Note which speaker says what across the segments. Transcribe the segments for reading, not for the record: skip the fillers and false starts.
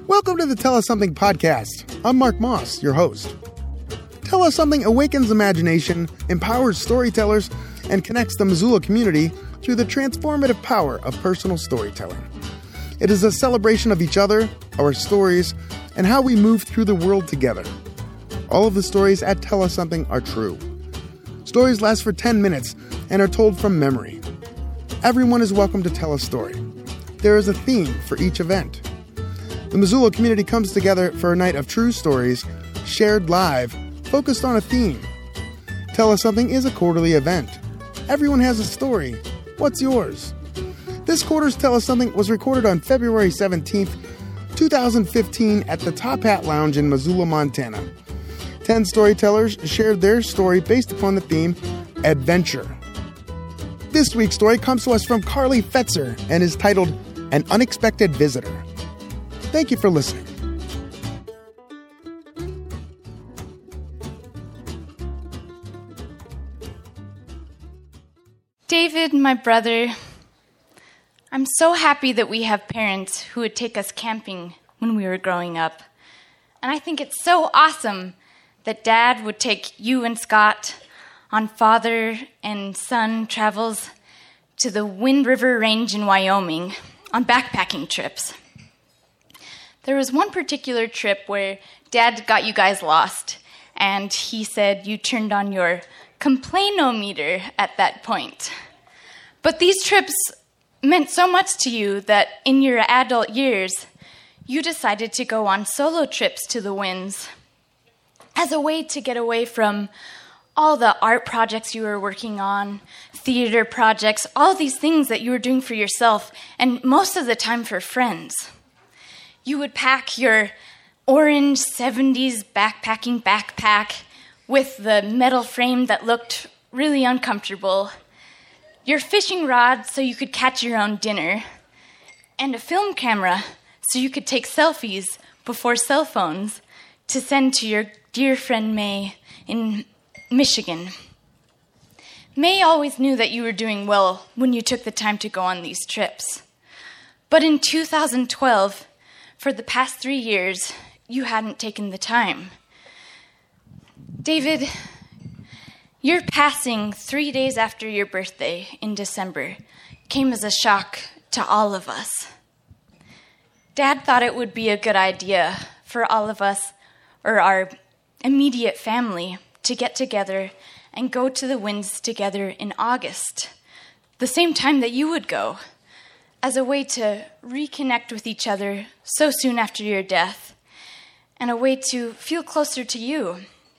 Speaker 1: Welcome to the Tell Us Something podcast. I'm Mark Moss, your host. Tell Us Something awakens imagination, empowers storytellers, and connects the Missoula community through the transformative power of personal storytelling. It is a celebration of each other, our stories, and how we move through the world together. All of the stories at Tell Us Something are true. Stories last for 10 minutes and are told from memory. Everyone is welcome to tell a story. There is a theme for each event. The Missoula community comes together for a night of true stories, shared live, focused on a theme. Tell Us Something is a quarterly event. Everyone has a story. What's yours? This quarter's Tell Us Something was recorded on February 17th, 2015 at the Top Hat Lounge in Missoula, Montana. 10 storytellers shared their story based upon the theme, Adventure. This week's story comes to us from Carly Fetzer and is titled, An Unexpected Visitor. Thank you for listening.
Speaker 2: David, my brother, I'm so happy that we have parents who would take us camping when we were growing up. And I think it's so awesome that Dad would take you and Scott on father and son travels to the Wind River Range in Wyoming on backpacking trips. There was one particular trip where Dad got you guys lost, and he said you turned on your complainometer at that point. But these trips meant so much to you that in your adult years, you decided to go on solo trips to the winds as a way to get away from all the art projects you were working on, theater projects, all these things that you were doing for yourself, and most of the time for friends. You would pack your orange 70s backpacking backpack with the metal frame that looked really uncomfortable, your fishing rod so you could catch your own dinner, and a film camera so you could take selfies before cell phones to send to your dear friend May in Michigan. May always knew that you were doing well when you took the time to go on these trips. But in 2012, for the past 3 years, you hadn't taken the time. David, your passing 3 days after your birthday in December came as a shock to all of us. Dad thought it would be a good idea for all of us, or our immediate family, to get together and go to the winds together in August, the same time that you would go, as a way to reconnect with each other so soon after your death, and a way to feel closer to you.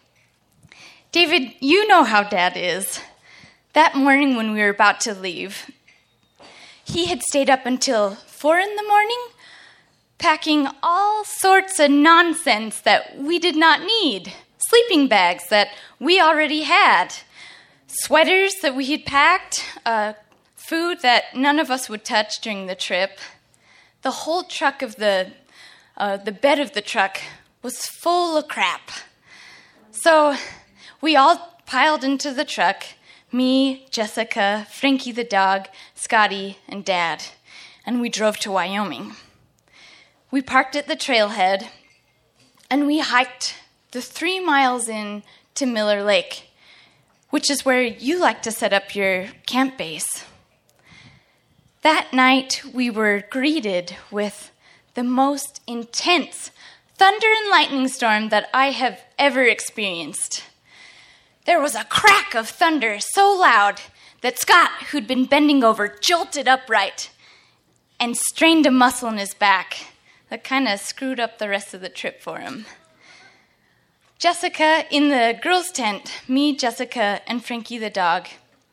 Speaker 2: David, you know how Dad is. That morning when we were about to leave, he had stayed up until 4 a.m, packing all sorts of nonsense that we did not need. Sleeping bags that we already had. Sweaters that we had packed. Food that none of us would touch during the trip. The whole truck of the bed of the truck was full of crap. So we all piled into the truck, me, Jessica, Frankie the dog, Scotty, and Dad, and we drove to Wyoming. We parked at the trailhead, and we hiked the 3 miles in to Miller Lake, which is where you like to set up your camp base. That night, we were greeted with the most intense thunder and lightning storm that I have ever experienced. There was a crack of thunder so loud that Scott, who'd been bending over, jolted upright and strained a muscle in his back that kind of screwed up the rest of the trip for him. Jessica, in the girls' tent, me, Jessica, and Frankie the dog,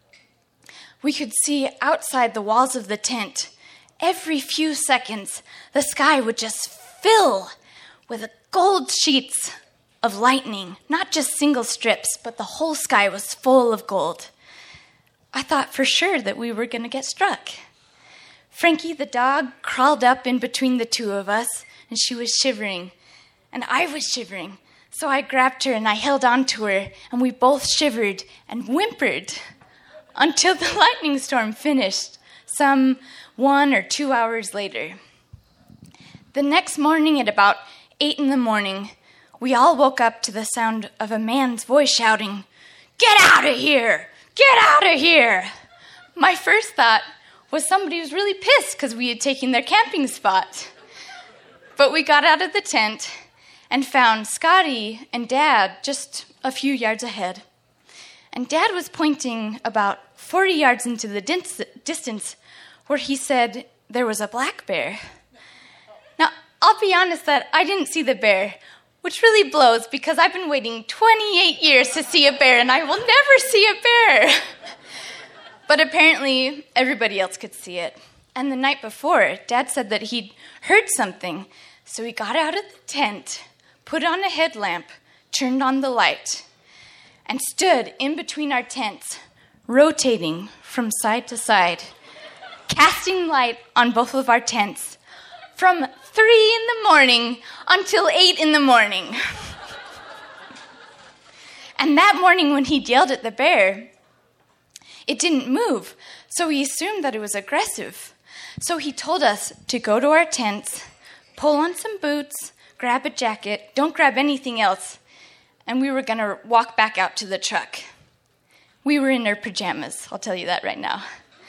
Speaker 2: we could see outside the walls of the tent, every few seconds, the sky would just fill with gold sheets of lightning, not just single strips, but the whole sky was full of gold. I thought for sure that we were going to get struck. Frankie the dog crawled up in between the two of us, and she was shivering, and I was shivering. So I grabbed her and I held on to her, and we both shivered and whimpered until the lightning storm finished some 1 or 2 hours later. The next morning at about 8 a.m, we all woke up to the sound of a man's voice shouting, "Get out of here! Get out of here!" My first thought was somebody was really pissed because we had taken their camping spot. But we got out of the tent and found Scotty and Dad just a few yards ahead. And Dad was pointing about 40 yards into the distance where he said there was a black bear. Now, I'll be honest that I didn't see the bear, which really blows because I've been waiting 28 years to see a bear and I will never see a bear. But apparently everybody else could see it. And the night before, Dad said that he'd heard something. So he got out of the tent, put on a headlamp, turned on the light, and stood in between our tents, rotating from side to side, casting light on both of our tents from 3 a.m. until 8 a.m. And that morning when he yelled at the bear, it didn't move, so we assumed that it was aggressive. So he told us to go to our tents, pull on some boots, grab a jacket, don't grab anything else, and we were going to walk back out to the truck. We were in our pajamas, I'll tell you that right now.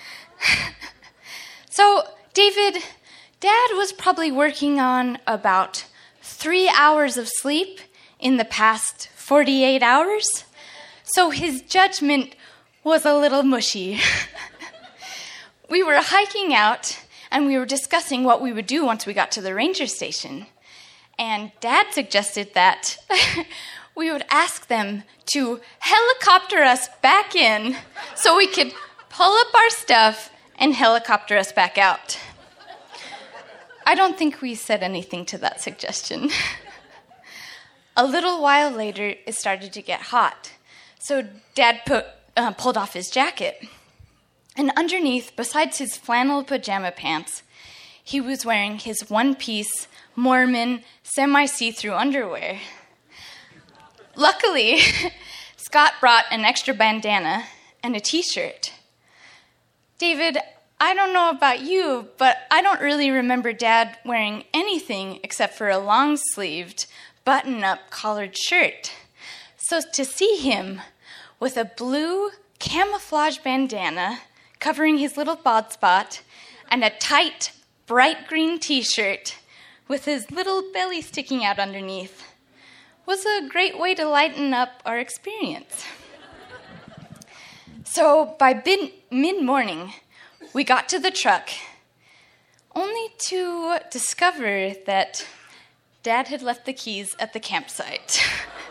Speaker 2: So, David, Dad was probably working on about 3 hours of sleep in the past 48 hours, so his judgment was a little mushy. We were hiking out, and we were discussing what we would do once we got to the ranger station. And Dad suggested that we would ask them to helicopter us back in so we could pull up our stuff and helicopter us back out. I don't think we said anything to that suggestion. A little while later, it started to get hot. So Dad pulled off his jacket. And underneath, besides his flannel pajama pants, he was wearing his one-piece Mormon semi-see-through underwear. Luckily, Scott brought an extra bandana and a t-shirt. David, I don't know about you, but I don't really remember Dad wearing anything except for a long-sleeved, button-up collared shirt. So to see him with a blue camouflage bandana covering his little bald spot and a tight, bright green t-shirt with his little belly sticking out underneath was a great way to lighten up our experience. So by mid-morning, we got to the truck, only to discover that Dad had left the keys at the campsite.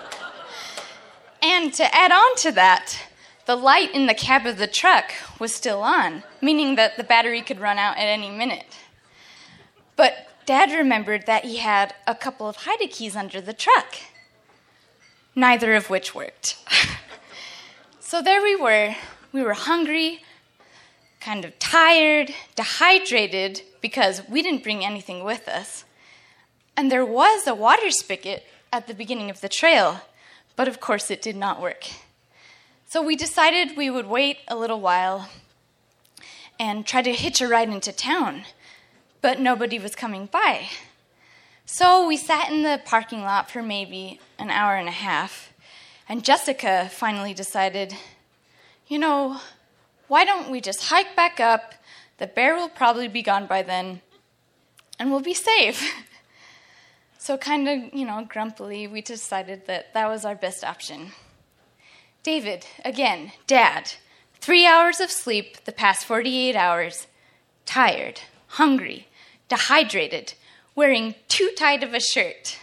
Speaker 2: And to add on to that, the light in the cab of the truck was still on, meaning that the battery could run out at any minute. But Dad remembered that he had a couple of hide keys under the truck, neither of which worked. So there we were hungry, kind of tired, dehydrated, because we didn't bring anything with us. And there was a water spigot at the beginning of the trail, but of course it did not work. So we decided we would wait a little while and try to hitch a ride into town, but nobody was coming by. So we sat in the parking lot for maybe an hour and a half, and Jessica finally decided, why don't we just hike back up? The bear will probably be gone by then, and we'll be safe. So kind of, grumpily, we decided that was our best option. David, again, Dad, 3 hours of sleep the past 48 hours, tired, hungry, dehydrated, wearing too tight of a shirt.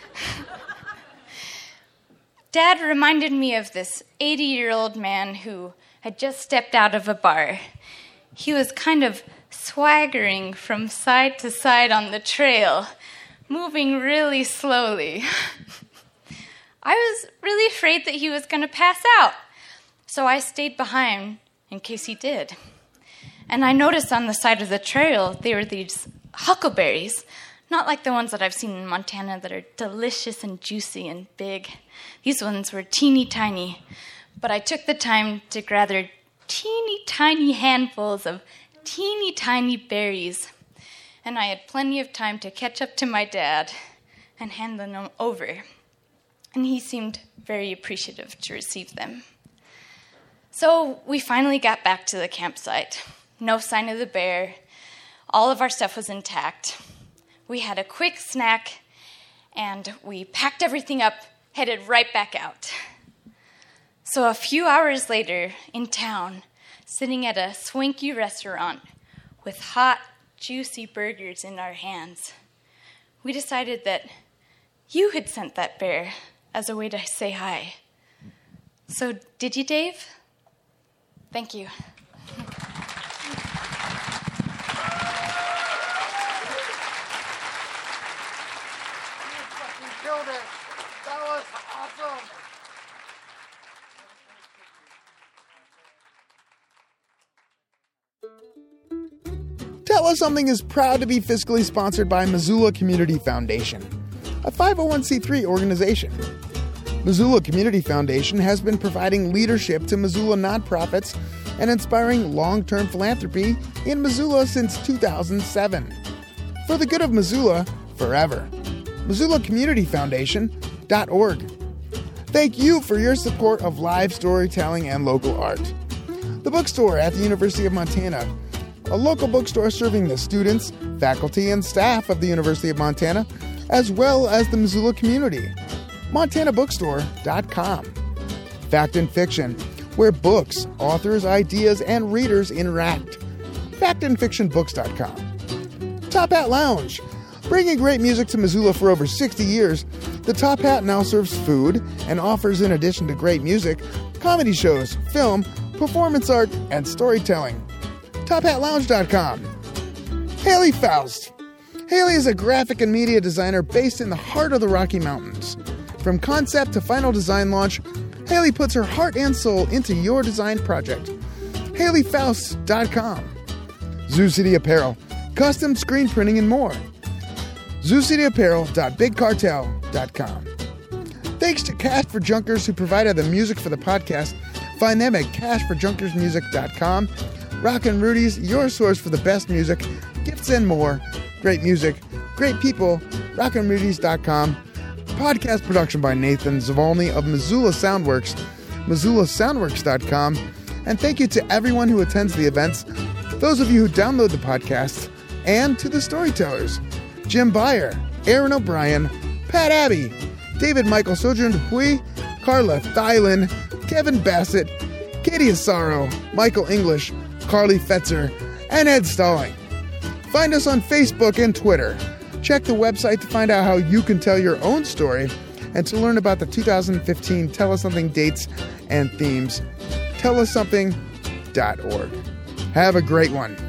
Speaker 2: Dad reminded me of this 80-year-old man who had just stepped out of a bar. He was kind of swaggering from side to side on the trail, moving really slowly. I was really afraid that he was going to pass out, so I stayed behind in case he did. And I noticed on the side of the trail there were these huckleberries, not like the ones that I've seen in Montana that are delicious and juicy and big. These ones were teeny tiny, but I took the time to gather teeny tiny handfuls of teeny tiny berries. and I had plenty of time to catch up to my dad and hand them over, and he seemed very appreciative to receive them. So we finally got back to the campsite. No sign of the bear. All of our stuff was intact. We had a quick snack, and we packed everything up, headed right back out. So a few hours later, in town, sitting at a swanky restaurant with hot, juicy burgers in our hands, we decided that you had sent that bear as a way to say hi. So did you, Dave? Thank you.
Speaker 1: You killed it. That was awesome. Tell Us Something is proud to be fiscally sponsored by Missoula Community Foundation, a 501c3 organization. Missoula Community Foundation has been providing leadership to Missoula nonprofits and inspiring long-term philanthropy in Missoula since 2007. For the good of Missoula, forever. MissoulaCommunityFoundation.org. Thank you for your support of live storytelling and local art. The bookstore at the University of Montana, a local bookstore serving the students, faculty, and staff of the University of Montana, as well as the Missoula community. MontanaBookstore.com. Fact and Fiction, where books, authors, ideas, and readers interact. FactandFictionBooks.com. Top Hat Lounge. Bringing great music to Missoula for over 60 years, the Top Hat now serves food and offers, in addition to great music, comedy shows, film, performance art, and storytelling. TopHatLounge.com. Haley Faust. Haley is a graphic and media designer based in the heart of the Rocky Mountains. From concept to final design launch, Haley puts her heart and soul into your design project. HaleyFaust.com. Zoo City Apparel. Custom screen printing and more. ZooCityApparel.BigCartel.com. Thanks to Cash for Junkers, who provided the music for the podcast. Find them at CashForJunkersMusic.com. Rockin' Rudy's, your source for the best music, gifts, and more. Great music, great people. RockinRudy's.com. Podcast production by Nathan Zavolny of Missoula Soundworks. MissoulaSoundworks.com. And thank you to everyone who attends the events, those of you who download the podcasts, and to the storytellers. Jim Beyer, Aaron O'Brien, Pat Abbey, David Michael Sojourn Dupuy, Carla Thylin, Kevin Bassett, Katie Asaro, Michael English, Carly Fetzer, and Ed Stalling. Find us on Facebook and Twitter. Check the website to find out how you can tell your own story and to learn about the 2015 Tell Us Something dates and themes. TellUsSomething.org. Have a great one.